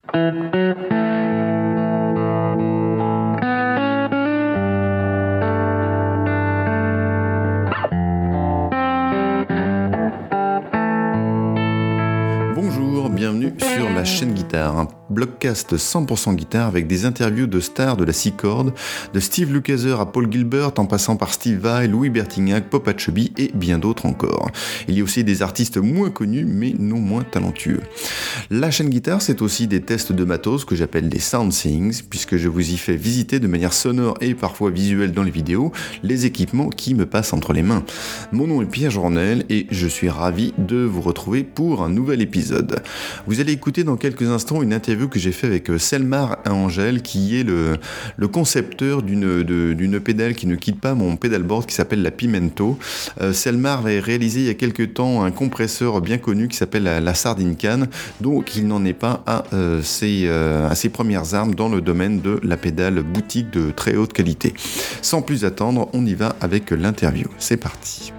Bonjour, bienvenue sur la chaîne Guitare, un blogcast 100% guitare avec des interviews de stars de la six cordes, de Steve Lukather à Paul Gilbert en passant par Steve Vai, Louis Bertignac, Popa Chubby et bien d'autres encore. Il y a aussi des artistes moins connus mais non moins talentueux. La chaîne Guitare, c'est aussi des tests de matos que j'appelle des sound things, puisque je vous y fais visiter de manière sonore et parfois visuelle dans les vidéos les équipements qui me passent entre les mains. Mon nom est Pierre Journel et je suis ravi de vous retrouver pour un nouvel épisode. Vous allez écouter dans quelques instants une interview que j'ai fait avec Selmar Angel, qui est le concepteur d'une pédale qui ne quitte pas mon pedalboard qui s'appelle la Pimento. Selmar avait réalisé il y a quelques temps un compresseur bien connu qui s'appelle la Sardine Can, donc il n'en est pas à ses premières armes dans le domaine de la pédale boutique de très haute qualité. Sans plus attendre, on y va avec l'interview. C'est parti.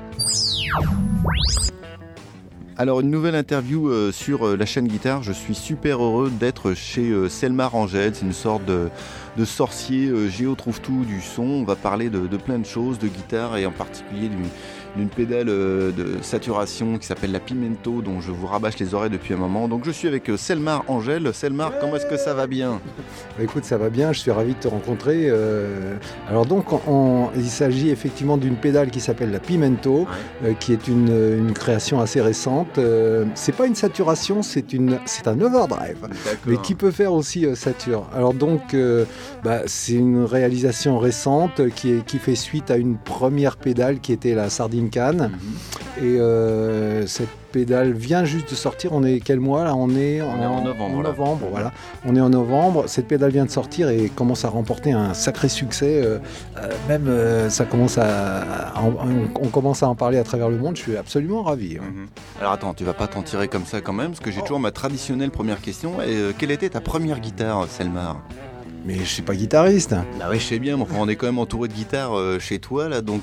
Alors une nouvelle interview sur la chaîne Guitare, je suis super heureux d'être chez Selmar Angel, c'est une sorte de sorcier géo-trouve-tout du son. On va parler de plein de choses, de guitare et en particulier d'une pédale de saturation qui s'appelle la Pimento, dont je vous rabâche les oreilles depuis un moment. Donc je suis avec Selmar Angel. Selmar, comment est-ce que ça va bien ? Écoute, ça va bien, je suis ravi de te rencontrer. Alors donc, il s'agit effectivement d'une pédale qui s'appelle la Pimento, qui est une création assez récente. C'est pas une saturation, c'est un overdrive, mais qui peut faire aussi sature. Alors donc, c'est une réalisation récente qui fait suite à une première pédale qui était la Sardine Can. Et cette pédale vient juste de sortir. On est quel mois là ? On est en novembre. Voilà. On est en novembre. Cette pédale vient de sortir et commence à remporter un sacré succès. Ça commence on commence à en parler à travers le monde. Je suis absolument ravi. Alors attends, tu vas pas t'en tirer comme ça quand même, parce que j'ai toujours ma traditionnelle première question. Quelle était ta première guitare, Selmar ? Mais je suis pas guitariste. Ah oui, je sais bien, mais on est quand même entouré de guitares chez toi, là, donc...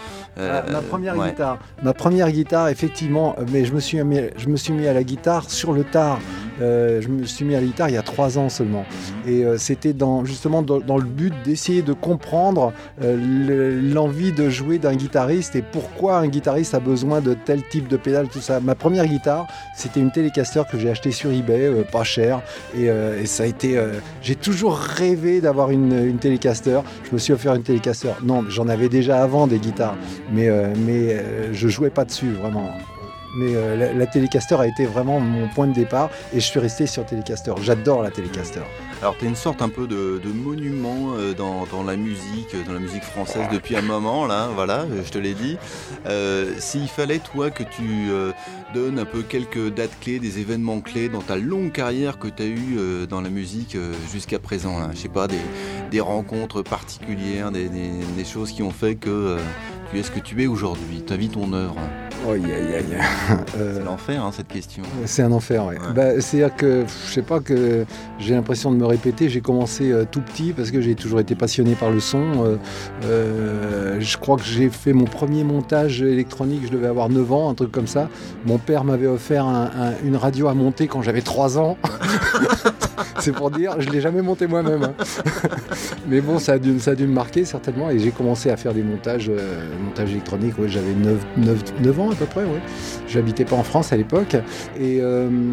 Ma première guitare, effectivement, mais je me suis mis à la guitare sur le tard. Je me suis mis à la guitare il y a 3 ans seulement. Et c'était justement dans le but d'essayer de comprendre l'envie de jouer d'un guitariste et pourquoi un guitariste a besoin de tel type de pédale, tout ça. Ma première guitare, c'était une Telecaster que j'ai achetée sur eBay, pas cher. Et ça a été... j'ai toujours rêvé d'avoir une Telecaster. Je me suis offert une Telecaster. Non, j'en avais déjà avant des guitares, mais je jouais pas dessus vraiment. Mais la Telecaster a été vraiment mon point de départ et je suis resté sur Telecaster. J'adore la Telecaster. Alors tu es une sorte un peu de monument dans la musique française depuis un moment, là, voilà, je te l'ai dit. S'il fallait, toi, que tu donnes un peu quelques dates clés, des événements clés dans ta longue carrière que tu as eue dans la musique jusqu'à présent, là, je sais pas, des rencontres particulières, des choses qui ont fait que tu es ce que tu es aujourd'hui, ta vie, ton œuvre. C'est l'enfer, cette question. C'est un enfer, oui. C'est-à-dire que, je sais pas, que j'ai l'impression de me répéter. J'ai commencé tout petit parce que j'ai toujours été passionné par le son. Je crois que j'ai fait mon premier montage électronique, je devais avoir 9 ans, un truc comme ça. Mon père m'avait offert une radio à monter quand j'avais 3 ans. C'est pour dire, je ne l'ai jamais monté moi-même. Mais bon, ça a dû me marquer certainement. Et j'ai commencé à faire des montages électroniques. Ouais, j'avais 9 ans à peu près. Ouais. J'habitais pas en France à l'époque. Et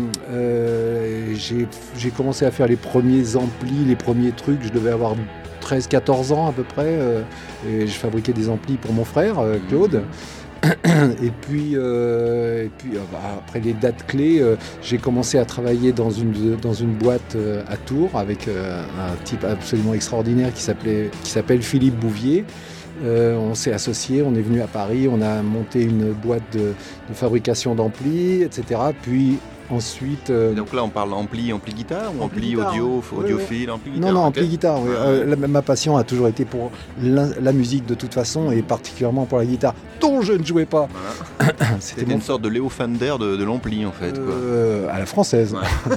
j'ai commencé à faire les premiers amplis, les premiers trucs. Je devais avoir 13-14 ans à peu près. Et je fabriquais des amplis pour mon frère, Claude. Et puis après les dates clés, j'ai commencé à travailler dans une boîte à Tours avec un type absolument extraordinaire qui s'appelle Philippe Bouvier. On s'est associés, on est venu à Paris, on a monté une boîte de fabrication d'amplis, etc. Puis ensuite... Donc là on parle ampli guitare ou ampli audio, audiophile, ampli guitare? Non, ampli guitare, oui. Ma passion a toujours été pour la musique de toute façon et particulièrement pour la guitare, dont je ne jouais pas. Voilà. C'était une sorte de Léo Fender de l'ampli en fait. À la française.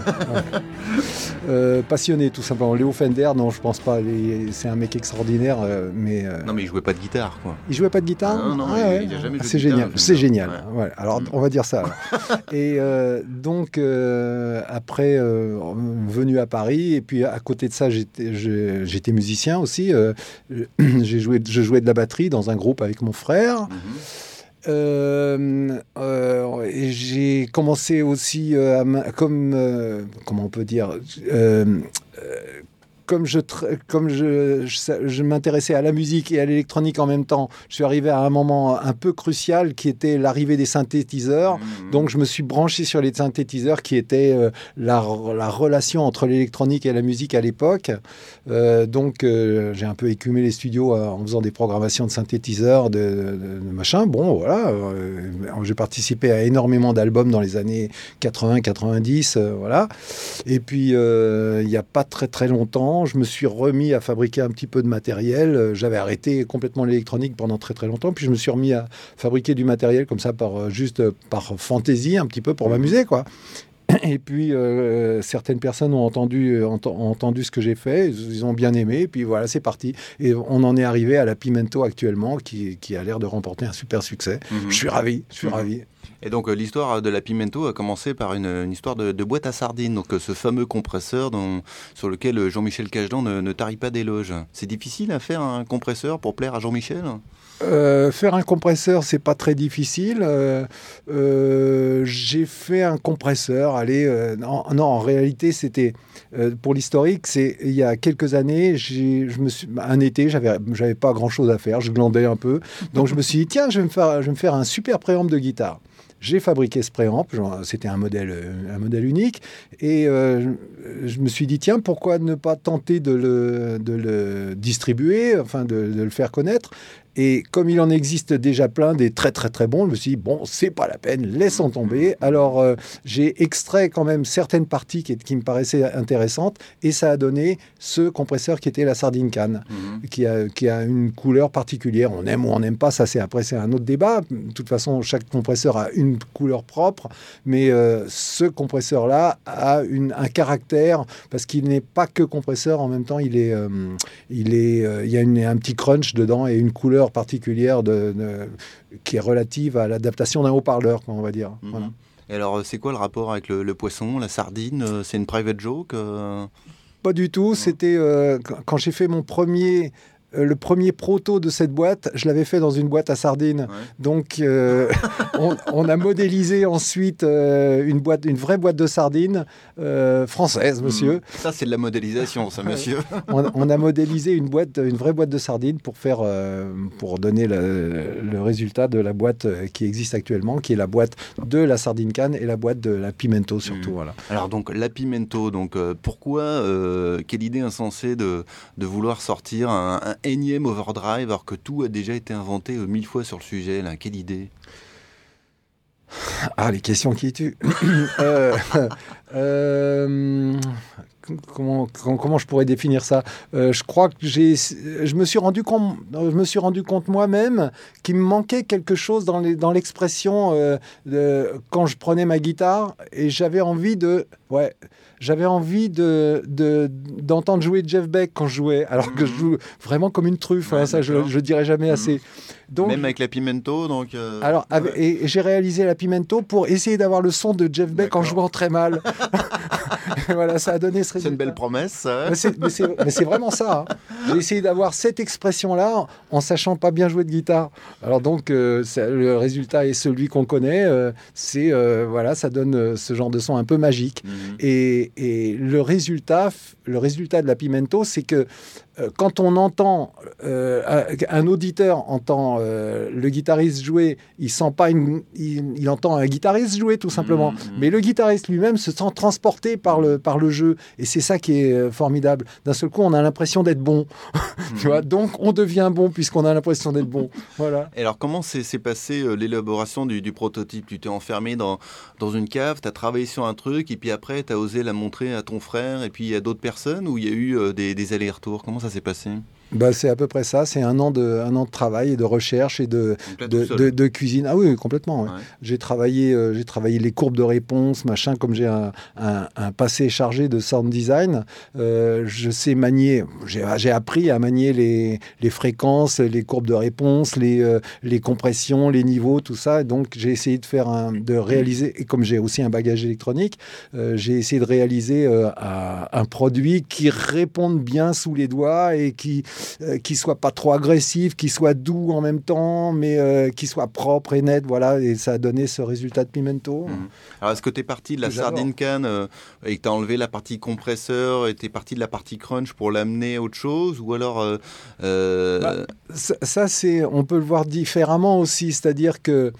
Ouais. Passionné tout simplement. Léo Fender, non je pense pas, c'est un mec extraordinaire, mais... Non mais il jouait pas de guitare quoi. Il jouait pas de guitare? Non, il a jamais joué de c'est guitare. Génial, c'est génial. Ouais. Alors on va dire ça. Et donc donc, après, venu à Paris, et puis à côté de ça, j'étais musicien aussi. Je jouais de la batterie dans un groupe avec mon frère. Et j'ai commencé aussi comment on peut dire, comme je m'intéressais à la musique et à l'électronique en même temps, je suis arrivé à un moment un peu crucial qui était l'arrivée des synthétiseurs. Donc je me suis branché sur les synthétiseurs qui étaient la relation entre l'électronique et la musique à l'époque. Donc j'ai un peu écumé les studios en faisant des programmations de synthétiseurs, de machin. Bon, voilà. J'ai participé à énormément d'albums dans les années 80-90. Voilà. Et puis il n'y a pas très très longtemps, je me suis remis à fabriquer un petit peu de matériel. J'avais arrêté complètement l'électronique pendant très très longtemps, puis je me suis remis à fabriquer du matériel comme ça juste par fantaisie, un petit peu pour m'amuser, quoi. Et puis certaines personnes ont entendu ce que j'ai fait, ils ont bien aimé, et puis voilà, c'est parti. Et on en est arrivé à la Pimento actuellement, qui a l'air de remporter un super succès. Je suis ravi. Et donc l'histoire de la Pimento a commencé par une histoire de boîte à sardines, donc ce fameux compresseur sur lequel Jean-Michel Cagedan ne tarit pas d'éloges. C'est difficile à faire un compresseur pour plaire à Jean-Michel ? Faire un compresseur, c'est pas très difficile. J'ai fait un compresseur. Non, en réalité, c'était pour l'historique. C'est il y a quelques années. Un été, j'avais pas grand-chose à faire. Je glandais un peu, donc je me suis dit tiens, je vais me faire un super préamp de guitare. J'ai fabriqué ce préamp, c'était un modèle unique, et je me suis dit tiens, pourquoi ne pas tenter de le distribuer, enfin de le faire connaître. Et comme il en existe déjà plein des très très très bons, je me suis dit bon, c'est pas la peine, laissons tomber. Alors j'ai extrait quand même certaines parties qui me paraissaient intéressantes, et ça a donné ce compresseur qui était la Sardine Can, qui a une couleur particulière. On aime ou on n'aime pas, ça c'est un autre débat. De toute façon, chaque compresseur a une couleur propre, mais ce compresseur-là a un caractère, parce qu'il n'est pas que compresseur, en même temps il y a un petit crunch dedans et une couleur particulière qui est relative à l'adaptation d'un haut-parleur, on va dire. Voilà. Et alors, c'est quoi le rapport avec le poisson, la sardine ? C'est une private joke Pas du tout. C'était quand j'ai fait le premier proto de cette boîte, je l'avais fait dans une boîte à sardines. Ouais. Donc, on a modélisé ensuite une vraie boîte de sardines française, monsieur. Ça, c'est de la modélisation, ça, monsieur. On a modélisé une vraie boîte de sardines pour donner le résultat de la boîte qui existe actuellement, qui est la boîte de la Sardine Can et la boîte de la Pimento, surtout. Voilà. Alors, donc, la Pimento, pourquoi, quelle idée insensée de vouloir sortir un énième overdrive alors que tout a déjà été inventé 1000 fois sur le sujet, là. Quelle idée ? Ah, les questions qui tuent. Comment je pourrais définir ça ? Je crois que je me suis rendu compte moi-même qu'il me manquait quelque chose dans l'expression quand je prenais ma guitare, et j'avais envie d'entendre jouer Jeff Beck quand je jouais, alors que je joue vraiment comme une truffe. Ouais, ça, je dirais jamais assez. Donc, même avec la Pimento, donc. Alors, et j'ai réalisé la Pimento pour essayer d'avoir le son de Jeff Beck en jouant très mal. Voilà, ça a donné ce résultat. C'est une belle promesse, ça. Mais c'est vraiment ça. Hein. J'ai essayé d'avoir cette expression-là en sachant pas bien jouer de guitare. Alors donc, le résultat est celui qu'on connaît. Voilà, ça donne ce genre de son un peu magique. Et le résultat de la Pimento, c'est que quand on entend, un auditeur entend le guitariste jouer, il entend un guitariste jouer tout simplement. Mais le guitariste lui-même se sent transporté par le jeu. Et c'est ça qui est formidable. D'un seul coup, on a l'impression d'être bon. Tu vois, donc, on devient bon puisqu'on a l'impression d'être bon. Voilà. Et alors, comment s'est passé l'élaboration du prototype ? Tu t'es enfermé dans une cave, tu as travaillé sur un truc, et puis après, tu as osé la montrer à ton frère et puis à d'autres personnes, ou il y a eu des allers-retours ? Comment ça s'est passé ? C'est à peu près ça. C'est un an de travail et de recherche et de cuisine. Ah oui, complètement. Ouais. Ouais. J'ai travaillé les courbes de réponse, machin. Comme j'ai un passé chargé de sound design, je sais manier. J'ai appris à manier les fréquences, les courbes de réponse, les compressions, les niveaux, tout ça. Et donc j'ai essayé de réaliser. Et comme j'ai aussi un bagage électronique, j'ai essayé de réaliser un produit qui réponde bien sous les doigts et qui soit pas trop agressif, qui soit doux en même temps, mais qui soit propre et net, voilà, et ça a donné ce résultat de Pimento. Alors, est-ce que tu es parti de la sardine can et que tu as enlevé la partie compresseur et tu es parti de la partie crunch pour l'amener à autre chose, ou alors ça on peut le voir différemment aussi, c'est-à-dire que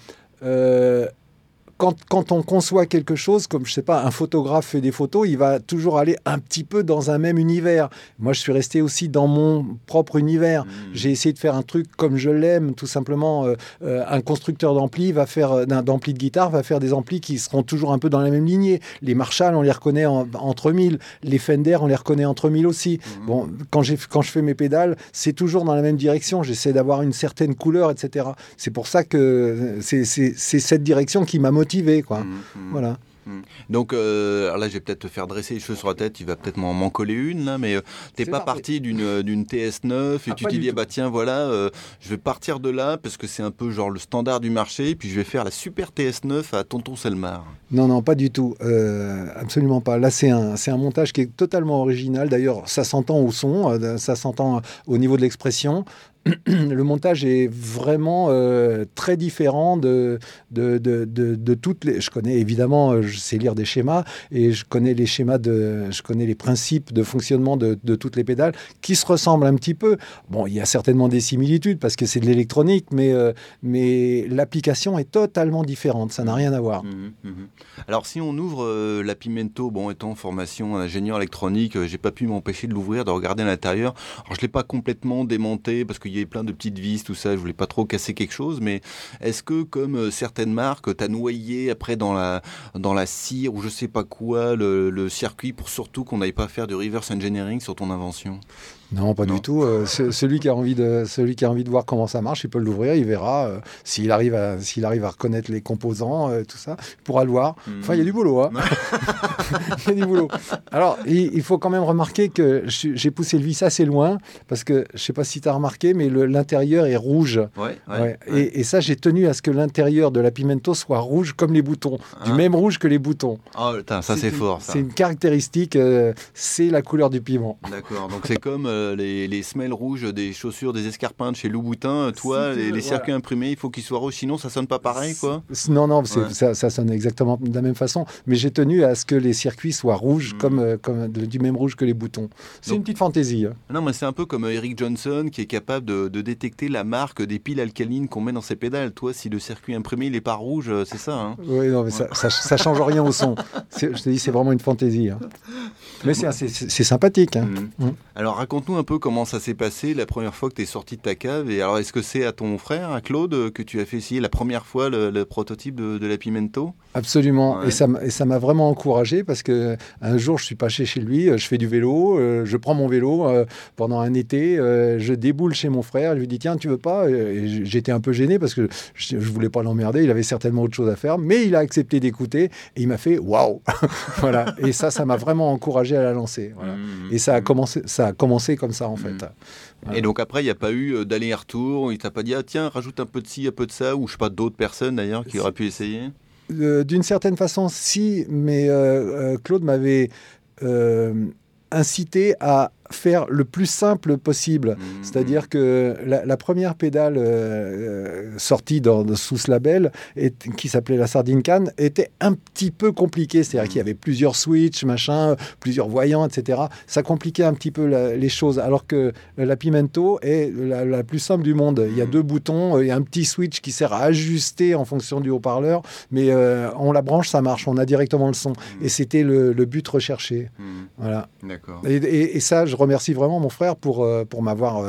quand on conçoit quelque chose, comme je sais pas, un photographe fait des photos, il va toujours aller un petit peu dans un même univers. Moi, je suis resté aussi dans mon propre univers. J'ai essayé de faire un truc comme je l'aime, tout simplement. Un constructeur d'ampli d'ampli de guitare va faire des amplis qui seront toujours un peu dans la même lignée. Les Marshall, on les reconnaît entre 1000. Les Fender, on les reconnaît entre 1000 aussi. Bon, quand je fais mes pédales, c'est toujours dans la même direction. J'essaie d'avoir une certaine couleur, etc. C'est pour ça que c'est cette direction qui m'a motivé. Quoi. Voilà. Donc alors là, je vais peut-être te faire dresser les cheveux sur la tête, il va peut-être m'en coller une là, mais t'es pas parti d'une TS9 et tu t'es dit tiens voilà, je vais partir de là parce que c'est un peu genre le standard du marché, et puis je vais faire la super TS9 à Tonton Selmar. Non, pas du tout, absolument pas. Là, c'est un montage qui est totalement original. D'ailleurs, ça s'entend au son, ça s'entend au niveau de l'expression. Le montage est vraiment très différent de toutes les... Je connais évidemment, je sais lire des schémas et je connais les principes de fonctionnement de toutes les pédales qui se ressemblent un petit peu. Bon, il y a certainement des similitudes parce que c'est de l'électronique, mais l'application est totalement différente. Ça n'a rien à voir. Alors, si on ouvre la Pimento, étant en formation ingénieur électronique, j'ai pas pu m'empêcher de l'ouvrir, de regarder à l'intérieur. Alors, je l'ai pas complètement démonté parce qu'il y avait plein de petites vis, tout ça, je voulais pas trop casser quelque chose, mais est-ce que, comme certaines marques, t'as noyé après dans la cire ou je sais pas quoi, le circuit pour surtout qu'on n'aille pas faire de reverse engineering sur ton invention ? Non, pas du tout. Celui qui a envie de voir comment ça marche, il peut l'ouvrir, il verra. S'il arrive à reconnaître les composants, tout ça, il pourra le voir. Enfin, il y a du boulot. Hein. Il y a du boulot. Alors, il faut quand même remarquer que j'ai poussé le vis assez loin, parce que je ne sais pas si tu as remarqué, mais l'intérieur est rouge. Ouais. Et ça, j'ai tenu à ce que l'intérieur de la Pimento soit rouge comme les boutons, du même rouge que les boutons. Oh, putain, ça c'est fort. Ça. C'est une caractéristique, c'est la couleur du piment. D'accord, donc c'est comme... les semelles rouges des chaussures, des escarpins de chez Louboutin, toi, les circuits imprimés, il faut qu'ils soient rouges, sinon ça sonne pas pareil, quoi. Non, ça sonne exactement de la même façon, mais j'ai tenu à ce que les circuits soient rouges, comme du même rouge que les boutons. C'est une petite fantaisie. Hein. Non, mais c'est un peu comme Eric Johnson qui est capable de détecter la marque des piles alcalines qu'on met dans ses pédales. Toi, si le circuit imprimé il est pas rouge, c'est ça. Hein. Oui, non, mais ça change rien au son. Je te dis, c'est vraiment une fantaisie. Hein. Mais c'est sympathique. Hein. Alors, raconte-nous un peu comment ça s'est passé la première fois que tu es sorti de ta cave. Et alors, est-ce que c'est à ton frère, à Claude, que tu as fait essayer la première fois le prototype de la Pimento ? Absolument. Ouais. Et ça m'a vraiment encouragé parce qu'un jour, je suis passé chez lui, je fais du vélo, je prends mon vélo pendant un été, je déboule chez mon frère, je lui dis tiens, tu veux pas ? Et j'étais un peu gêné parce que je voulais pas l'emmerder, il avait certainement autre chose à faire, mais il a accepté d'écouter et il m'a fait waouh. Voilà. Et ça m'a vraiment encouragé à la lancer. Voilà. Et ça a commencé comme ça en fait. Voilà. Et donc après, il n'y a pas eu d'aller-retour, il t'a pas dit tiens, rajoute un peu de ci, un peu de ça, ou je sais pas, d'autres personnes d'ailleurs qui auraient pu essayer ? D'une certaine façon, si, mais Claude m'avait incité à faire le plus simple possible. C'est-à-dire que la première pédale sortie sous ce label, qui s'appelait la Sardine Can, était un petit peu compliquée. C'est-à-dire qu'il y avait plusieurs switches, plusieurs voyants, etc. Ça compliquait un petit peu les choses. Alors que la Pimento est la plus simple du monde. Il y a 2 boutons, il y a un petit switch qui sert à ajuster en fonction du haut-parleur, mais on la branche, ça marche. On a directement le son. Et c'était le but recherché. Voilà. D'accord. Et ça, je remercie vraiment mon frère pour m'avoir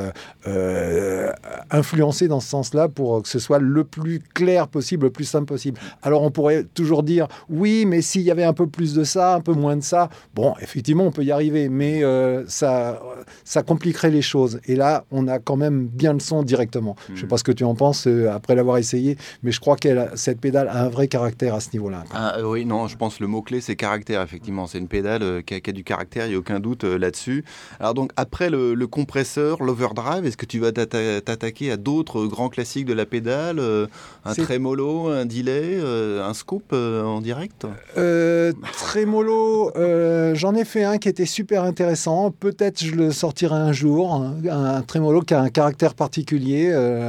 influencé dans ce sens-là, pour que ce soit le plus clair possible, le plus simple possible. Alors on pourrait toujours dire, oui, mais s'il y avait un peu plus de ça, un peu moins de ça, bon, effectivement, on peut y arriver, mais ça compliquerait les choses. Et là, on a quand même bien le son directement. Je ne sais pas ce que tu en penses après l'avoir essayé, mais je crois que cette pédale a un vrai caractère à ce niveau-là. Oui, non, je pense que le mot-clé, c'est caractère, effectivement. C'est une pédale qui a du caractère, il n'y a aucun doute là-dessus. Alors donc, après le compresseur, l'overdrive, est-ce que tu vas t'attaquer à d'autres grands classiques de la pédale, un trémolo, un delay, un scoop en direct? Trémolo, j'en ai fait un qui était super intéressant. Peut-être je le sortirai un jour. Un trémolo qui a un caractère particulier.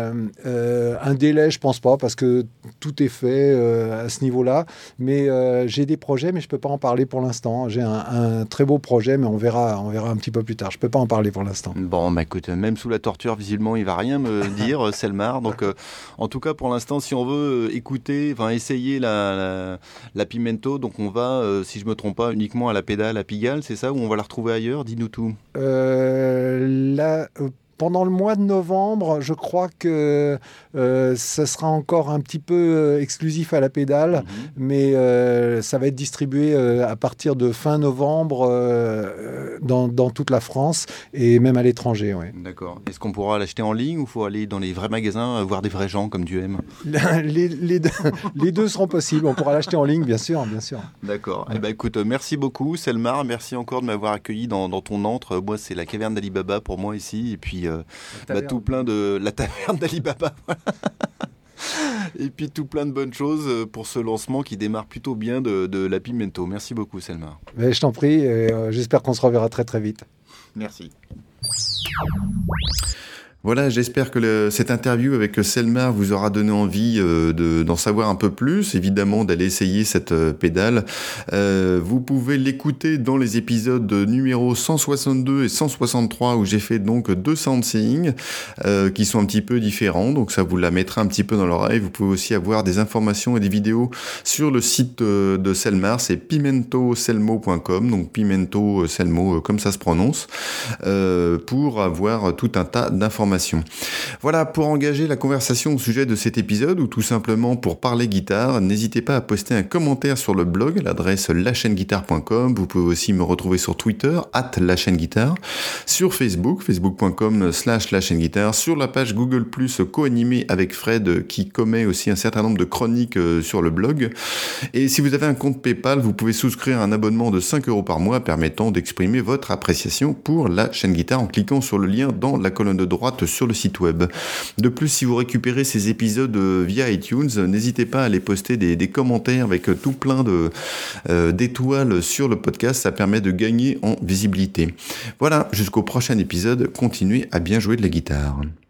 Un délai, je pense pas, parce que tout est fait à ce niveau-là. Mais j'ai des projets, mais je peux pas en parler pour l'instant. J'ai un très beau projet, mais on verra un petit peu plus tard. Je peux pas en parler pour l'instant. Bon, bah écoute, même sous la torture, visiblement, il va rien me dire, Selmar. Donc, en tout cas, pour l'instant, si on veut essayer la Pimento, donc on va, si je me trompe pas, uniquement à la pédale à Pigalle, c'est ça, ou on va la retrouver ailleurs? Dis-nous tout. Pendant le mois de novembre, je crois que ça sera encore un petit peu exclusif à la pédale, mais ça va être distribué à partir de fin novembre dans toute la France et même à l'étranger. Ouais. D'accord. Est-ce qu'on pourra l'acheter en ligne ou il faut aller dans les vrais magasins voir des vrais gens comme tu aimes? Les deux seront possibles. On pourra l'acheter en ligne, bien sûr. D'accord. Eh ben, écoute, merci beaucoup, Selmar. Merci encore de m'avoir accueilli dans ton antre. Moi, c'est la caverne d'Ali Baba pour moi ici. Et puis, tout plein de la taverne d'Ali Baba. Et puis tout plein de bonnes choses pour ce lancement qui démarre plutôt bien de la Pimento. Merci beaucoup, Selmar. Mais je t'en prie, j'espère qu'on se reverra très très vite. Merci. Voilà, j'espère que cette interview avec Selmar vous aura donné envie d'en savoir un peu plus, évidemment d'aller essayer cette pédale. Vous pouvez l'écouter dans les épisodes numéro 162 et 163 où j'ai fait donc 2 soundseeing qui sont un petit peu différents, donc ça vous la mettra un petit peu dans l'oreille. Vous pouvez aussi avoir des informations et des vidéos sur le site de Selmar, c'est pimentoselmo.com, donc Pimento Selmo comme ça se prononce, pour avoir tout un tas d'informations. Voilà, pour engager la conversation au sujet de cet épisode ou tout simplement pour parler guitare, n'hésitez pas à poster un commentaire sur le blog, l'adresse lachaîneguitare.com. Vous pouvez aussi me retrouver sur Twitter, @lachaîneguitare, sur Facebook, facebook.com/lachaîneguitare, sur la page Google+, co-animée avec Fred, qui commet aussi un certain nombre de chroniques sur le blog. Et si vous avez un compte PayPal, vous pouvez souscrire un abonnement de 5 € par mois permettant d'exprimer votre appréciation pour la chaîne guitare en cliquant sur le lien dans la colonne de droite sur le site web. De plus, si vous récupérez ces épisodes via iTunes, n'hésitez pas à les poster des commentaires avec tout plein d'étoiles sur le podcast, ça permet de gagner en visibilité. Voilà, jusqu'au prochain épisode, continuez à bien jouer de la guitare.